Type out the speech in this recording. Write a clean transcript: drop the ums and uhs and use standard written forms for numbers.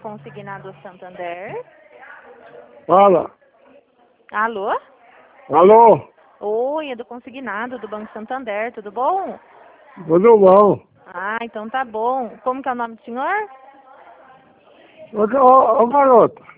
Consignado Santander. Fala. Alô? Alô? Oi, é do Consignado do Banco Santander, tudo bom? Tudo bom? Ah, então tá bom. Como que é o nome do senhor? Ô, garoto.